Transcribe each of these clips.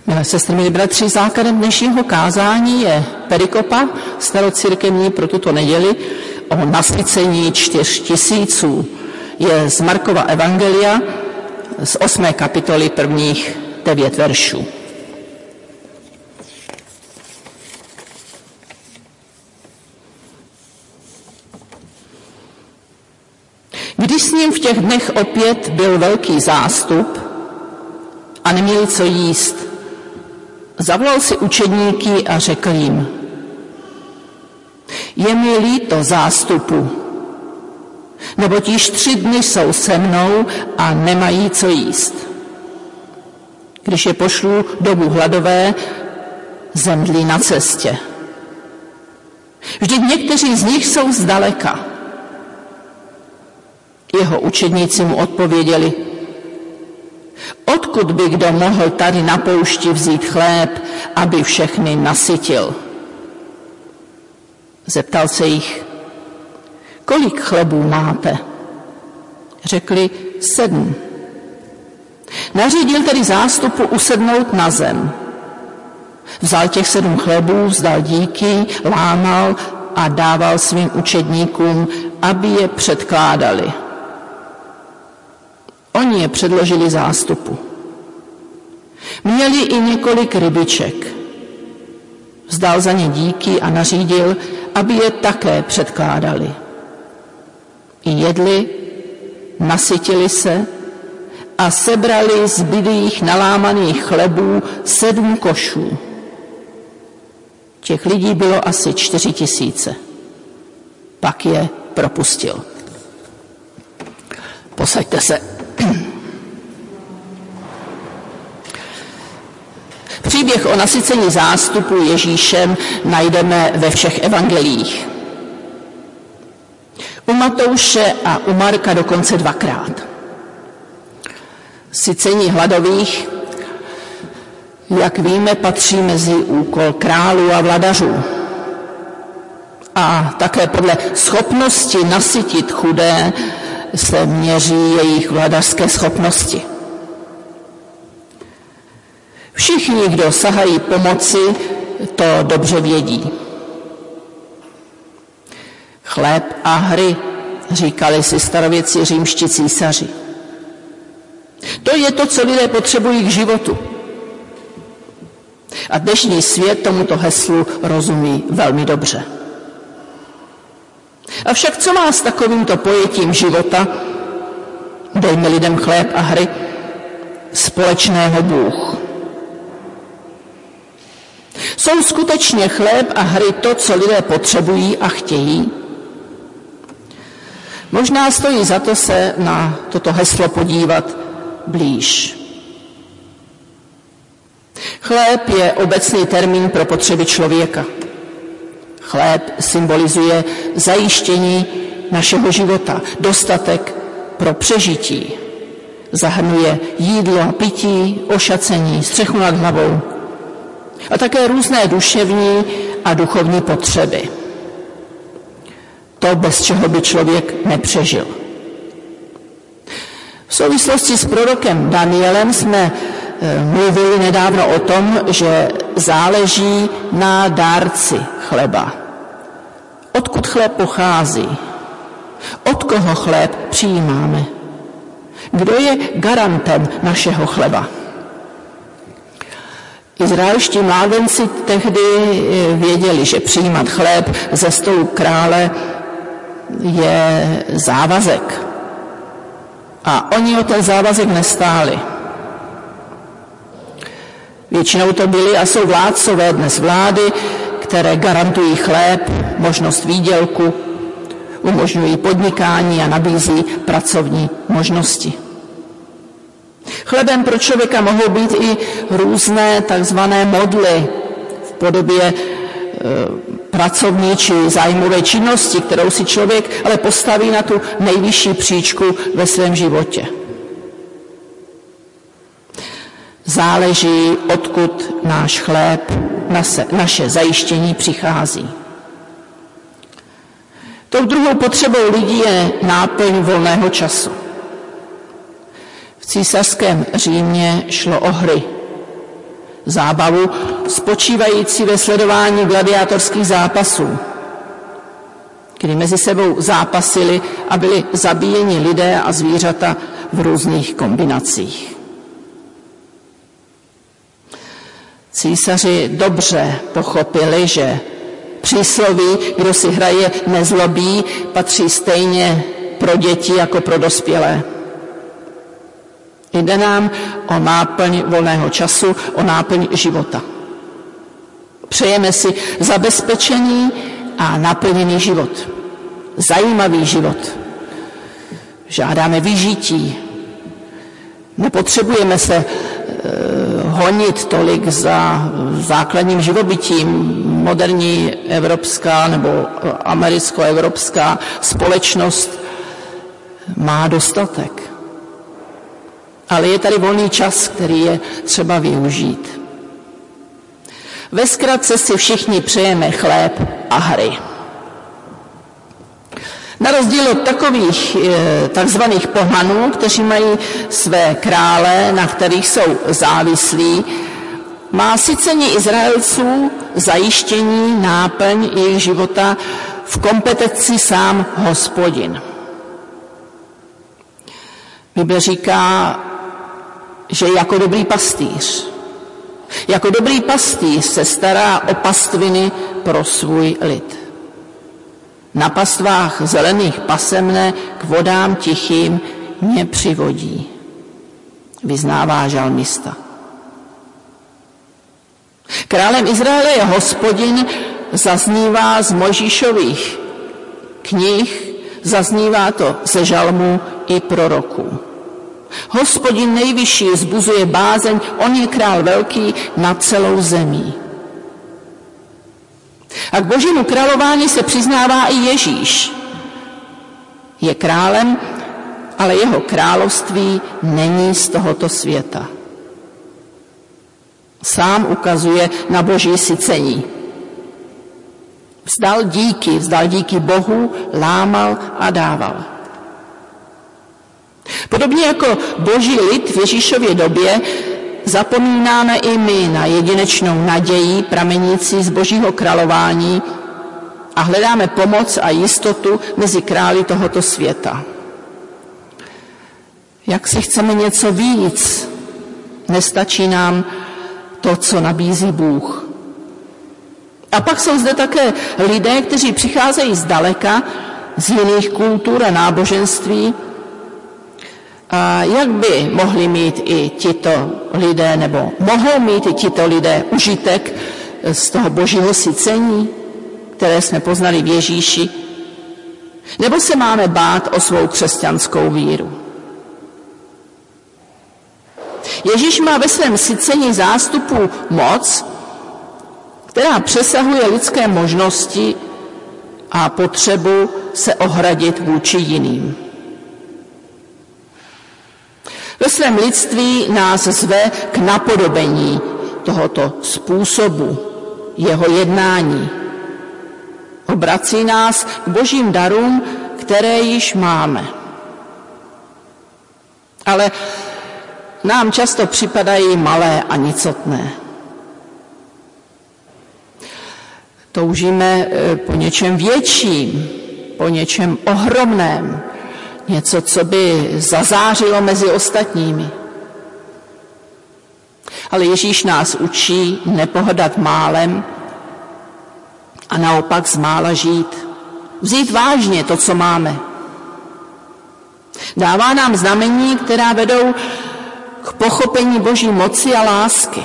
Milé sestry, milí bratři, základem dnešního kázání je perikopa starocirkevní pro tuto neděli o nasycení 4 000. Je z Markova evangelia z 8. kapitoly prvních 9 veršů. Když s ním v těch dnech opět byl velký zástup a neměli co jíst, zavolal si učedníky a řekl jim: je mi líto zástupu, neboť již 3 dny jsou se mnou a nemají co jíst. Když je pošlu dobu hladové, zemdlí na cestě. Vždyť někteří z nich jsou zdaleka. Jeho učedníci mu odpověděli: odkud by kdo mohl tady na poušti vzít chléb, aby všechny nasytil? Zeptal se jich: kolik chlebů máte? Řekli: 7. Nařídil tedy zástupu usednout na zem. Vzal těch 7 chlebů, vzdal díky, lámal a dával svým učedníkům, aby je předkládali. Oni je předložili zástupu. Měli i několik rybiček. Vzdal za ně díky a nařídil, aby je také předkládali. I jedli, nasytili se a sebrali z bylých nalámaných chlebů 7 košů. Těch lidí bylo asi 4 000. Pak je propustil. Posaďte se. Příběh o nasycení zástupu Ježíšem najdeme ve všech evangeliích. U Matouše a u Marka dokonce 2krát. Sycení hladových, jak víme, patří mezi úkol králů a vladařů. A také podle schopnosti nasytit chudé se měří jejich vladařské schopnosti. Všichni, kdo sahají pomoci, to dobře vědí. Chléb a hry, říkali si starověcí římští císaři. To je to, co lidé potřebují k životu. A dnešní svět tomuto heslu rozumí velmi dobře. Avšak co má s takovýmto pojetím života, dejme lidem chléb a hry, společného Bůh? Jsou skutečně chléb a hry to, co lidé potřebují a chtějí? Možná stojí za to se na toto heslo podívat blíž. Chléb je obecný termín pro potřeby člověka. Chléb symbolizuje zajištění našeho života, dostatek pro přežití. Zahrnuje jídlo a pití, ošacení, střechu nad hlavou a také různé duševní a duchovní potřeby. To, bez čeho by člověk nepřežil. V souvislosti s prorokem Danielem jsme mluvili nedávno o tom, že záleží na dárci chleba. Odkud chléb pochází? Od koho chléb přijímáme? Kdo je garantem našeho chleba? Izraelští mládenci tehdy věděli, že přijímat chléb ze stolu krále je závazek. A oni o ten závazek nestáli. Většinou to byli a jsou vládcové dnes vlády, které garantují chléb, možnost výdělku, umožňují podnikání a nabízí pracovní možnosti. Chlebem pro člověka mohou být i různé takzvané modly v podobě pracovní či zájmové činnosti, kterou si člověk ale postaví na tu nejvyšší příčku ve svém životě. Záleží, odkud náš chléb, naše zajištění přichází. Tou druhou potřebou lidí je náplň volného času. V císařském Římě šlo o hry. zábavu spočívající ve sledování gladiátorských zápasů, kdy mezi sebou zápasili a byli zabíjeni lidé a zvířata v různých kombinacích. Císaři dobře pochopili, že přísloví, kdo si hraje, nezlobí, patří stejně pro děti jako pro dospělé. Jde nám o náplň volného času, o náplň života. Přejeme si zabezpečený a naplněný život. Zajímavý život. Žádáme vyžití. Nepotřebujeme se honit tolik za základním živobytím. Moderní evropská nebo americko-evropská společnost má dostatek. Ale je tady volný čas, který je třeba využít. Ve zkratce si všichni přejeme chléb a hry. Na rozdíl od takových takzvaných pohanů, kteří mají své krále, na kterých jsou závislí, má sycení Izraelců zajištění, náplň jejich života v kompetenci sám Hospodin. Bible říká, že jako dobrý pastýř se stará o pastviny pro svůj lid. Na pastvách zelených pase mne, k vodám tichým mě přivodí, vyznává žalmista. Králem Izraele je Hospodin, zaznívá z Mojžíšových knih, zaznívá to ze žalmů i proroků. Hospodin nejvyšší vzbuzuje bázeň, on je král velký nad celou zemí. A k božímu králování se přiznává i Ježíš. Je králem, ale jeho království není z tohoto světa. Sám ukazuje na boží sycení. Vzdal díky Bohu, lámal a dával. Podobně jako boží lid v Ježíšově době zapomínáme i my na jedinečnou naději pramenící z božího králování a hledáme pomoc a jistotu mezi králi tohoto světa. Jak si chceme něco víc, nestačí nám to, co nabízí Bůh. A pak jsou zde také lidé, kteří přicházejí zdaleka, z jiných kultur a náboženství. A jak by mohli mít i tito lidé, nebo mohou mít i tito lidé užitek z toho božího sycení, které jsme poznali v Ježíši? Nebo se máme bát o svou křesťanskou víru? Ježíš má ve svém sycení zástupu moc, která přesahuje lidské možnosti a potřebu se ohradit vůči jiným. Ve svém lidství nás zve k napodobení tohoto způsobu jeho jednání. Obrací nás k božím darům, které již máme. Ale nám často připadají malé a nicotné. Toužíme po něčem větším, po něčem ohromném, něco, co by zazářilo mezi ostatními. Ale Ježíš nás učí nepohrdat málem a naopak z mála žít. Vzít vážně to, co máme. Dává nám znamení, která vedou k pochopení boží moci a lásky.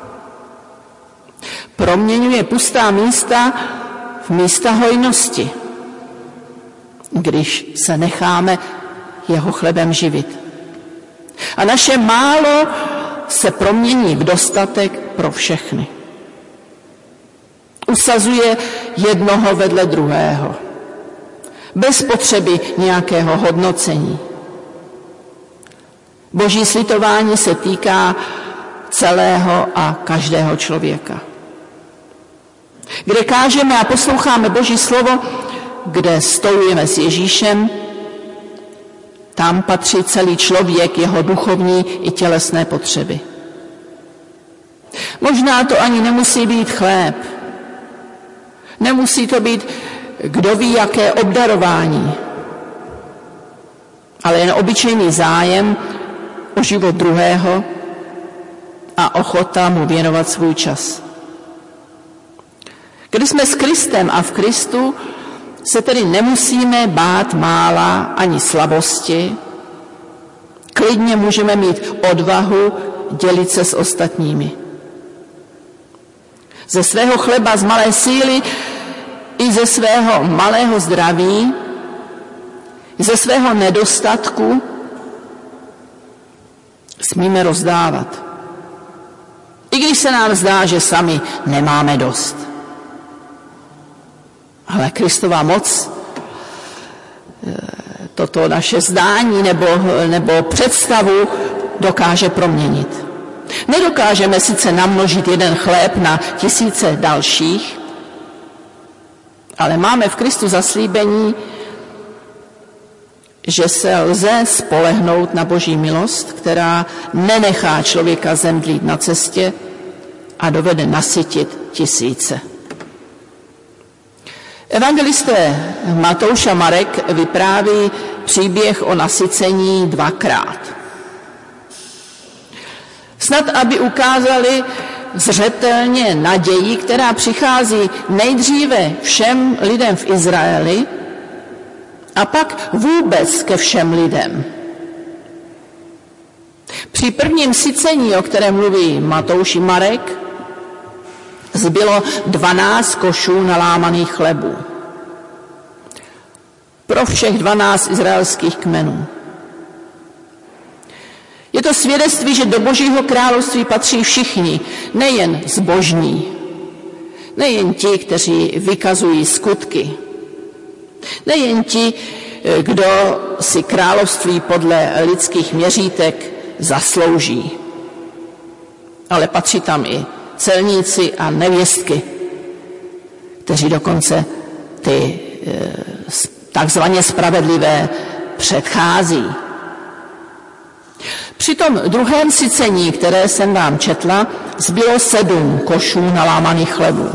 Proměňuje pustá místa v místa hojnosti, když se necháme jeho chlebem živit. A naše málo se promění v dostatek pro všechny. Usazuje jednoho vedle druhého, bez potřeby nějakého hodnocení. Boží slitování se týká celého a každého člověka. Kde kážeme a posloucháme Boží slovo, kde stojíme s Ježíšem, tam patří celý člověk, jeho duchovní i tělesné potřeby. Možná to ani nemusí být chléb. Nemusí to být kdo ví jaké obdarování, ale jen obyčejný zájem o život druhého a ochota mu věnovat svůj čas. Když jsme s Kristem a v Kristu, se tedy nemusíme bát mála ani slabosti. Klidně můžeme mít odvahu dělit se s ostatními. Ze svého chleba, z malé síly i ze svého malého zdraví, ze svého nedostatku smíme rozdávat. I když se nám zdá, že sami nemáme dost. Ale Kristova moc toto naše zdání nebo představu dokáže proměnit. Nedokážeme sice namnožit jeden chléb na tisíce dalších, ale máme v Kristu zaslíbení, že se lze spolehnout na Boží milost, která nenechá člověka zemdlít na cestě a dovede nasytit tisíce. Evangelisté Matouš a Marek vypráví příběh o nasycení dvakrát. Snad, aby ukázali zřetelně naději, která přichází nejdříve všem lidem v Izraeli a pak vůbec ke všem lidem. Při prvním sycení, o kterém mluví Matouš i Marek, zbylo 12 košů nalámaných chlebů. Pro všech 12 izraelských kmenů. Je to svědectví, že do Božího království patří všichni, nejen zbožní, nejen ti, kteří vykazují skutky, nejen ti, kdo si království podle lidských měřítek zaslouží, ale patří tam i celníci a nevěstky, kteří dokonce ty takzvaně spravedlivé předchází. Při tom druhém sycení, které jsem vám četla, zbylo 7 košů nalámaných chlebů.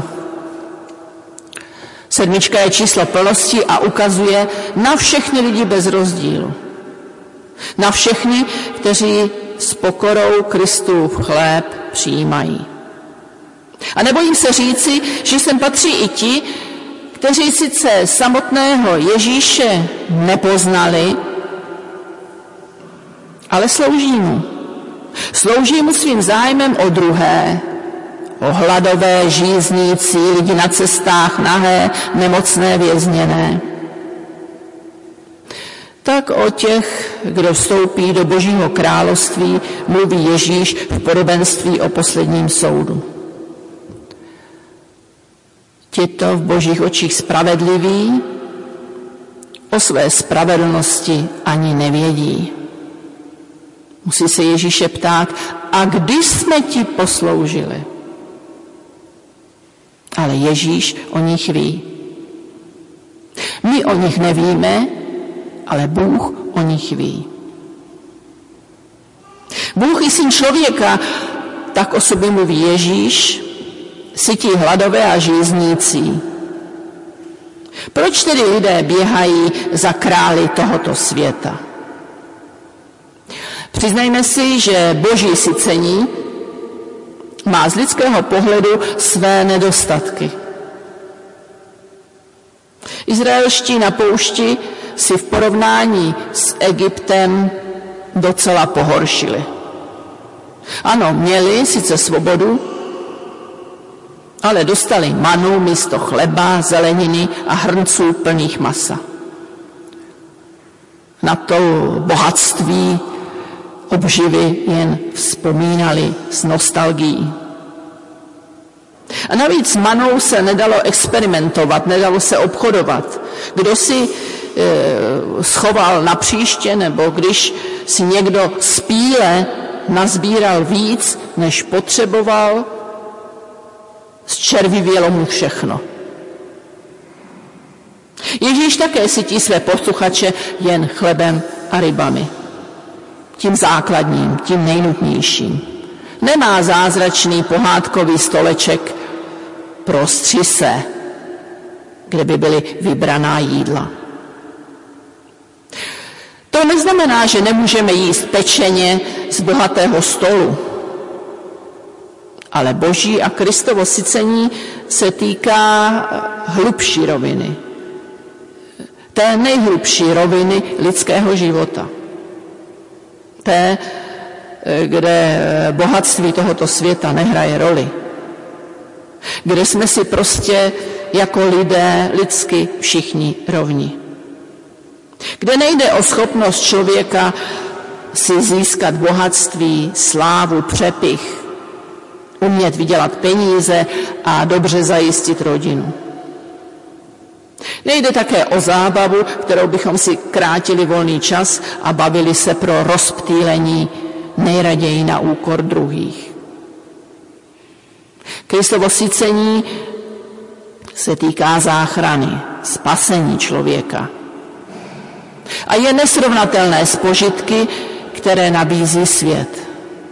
7 je číslo plnosti a ukazuje na všechny lidi bez rozdílu. Na všechny, kteří s pokorou Kristův chléb přijímají. A nebojím se říci, že sem patří i ti, kteří sice samotného Ježíše nepoznali, ale slouží mu. Slouží mu svým zájmem o druhé, o hladové, žíznící, lidi na cestách, nahé, nemocné, vězněné. Tak o těch, kdo vstoupí do Božího království, mluví Ježíš v podobenství o posledním soudu. Tito v Božích očích spravedliví o své spravedlnosti ani nevědí. Musí se Ježíše ptát, a kdy jsme ti posloužili? Ale Ježíš o nich ví. My o nich nevíme, ale Bůh o nich ví. Bůh i Syn člověka, tak o sobě mluví Ježíš, sytí hladové a žíznící. Proč tedy lidé běhají za králi tohoto světa? Přiznejme si, že Boží sycení má z lidského pohledu své nedostatky. Izraelští na poušti si v porovnání s Egyptem docela pohoršili. Ano, měli sice svobodu, ale dostali manu místo chleba, zeleniny a hrnců plných masa. Na to bohatství obživy jen vzpomínali s nostalgií. A navíc s manou se nedalo experimentovat, nedalo se obchodovat. Kdo si schoval na příště, nebo když si někdo z píle nazbíral víc, než potřeboval, zčervivělo mu všechno. Ježíš také sytí své posluchače jen chlebem a rybami. Tím základním, tím nejnutnějším. Nemá zázračný pohádkový stoleček pro střise, kde by byly vybraná jídla. To neznamená, že nemůžeme jíst pečeně z bohatého stolu. Ale Boží a Kristovo sycení se týká hlubší roviny. Té nejhlubší roviny lidského života. Té, kde bohatství tohoto světa nehraje roli. Kde jsme si prostě jako lidé lidsky všichni rovni. Kde nejde o schopnost člověka si získat bohatství, slávu, přepich, umět vydělat peníze a dobře zajistit rodinu. Nejde také o zábavu, kterou bychom si krátili volný čas a bavili se pro rozptýlení nejraději na úkor druhých. Kristovo sycení se týká záchrany, spasení člověka. A je nesrovnatelné s požitky, které nabízí svět.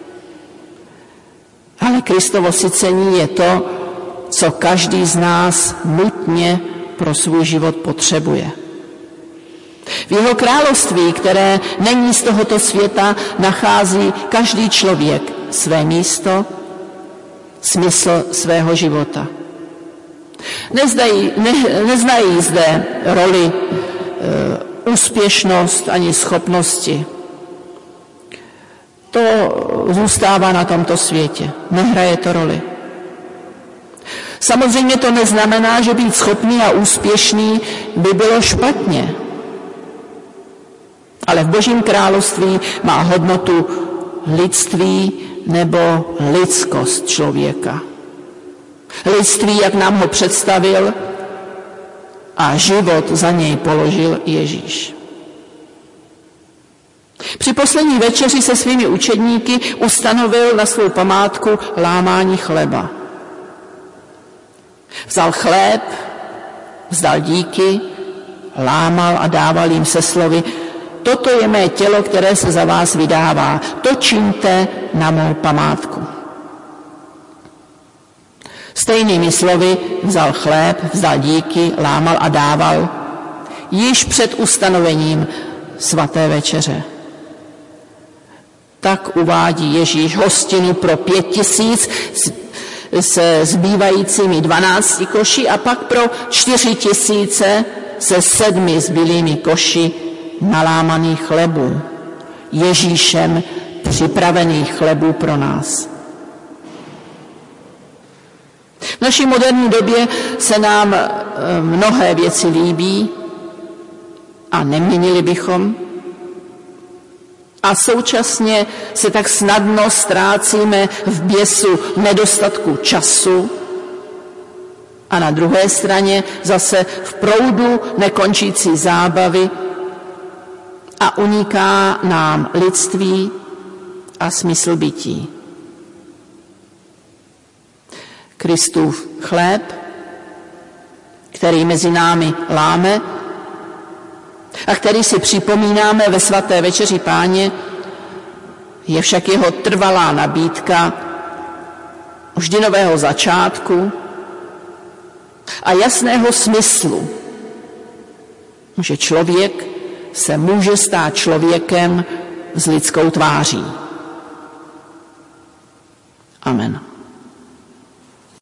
Ale Kristovo sycení je to, co každý z nás nutně pro svůj život potřebuje. V jeho království, které není z tohoto světa, nachází každý člověk své místo, smysl svého života. Neznají zde roli úspěšnost ani schopnosti. To zůstává na tomto světě. Nehraje to roli. Samozřejmě to neznamená, že být schopný a úspěšný by bylo špatně. Ale v Božím království má hodnotu lidství nebo lidskost člověka. Lidství, jak nám ho představil a život za něj položil Ježíš. Při poslední večeři se svými učedníky ustanovil na svou památku lámání chleba. Vzal chléb, vzdal díky, lámal a dával jim se slovy: toto je mé tělo, které se za vás vydává, to čiňte na mou památku. Stejnými slovy vzal chléb, vzdal díky, lámal a dával již před ustanovením svaté večeře. Tak uvádí Ježíš hostinu pro 5000 se zbývajícími 12 koši a pak pro 4000 se 7 zbylými koši nalámaných chlebů. Ježíšem připravených chlebů pro nás. V naší moderní době se nám mnohé věci líbí a neměnili bychom. A současně se tak snadno ztrácíme v běsu nedostatku času a na druhé straně zase v proudu nekončící zábavy a uniká nám lidství a smysl bytí. Kristův chléb, který mezi námi láme a který si připomínáme ve svaté večeři Páně, je však jeho trvalá nabídka vždy nového začátku a jasného smyslu, že člověk se může stát člověkem s lidskou tváří. Amen.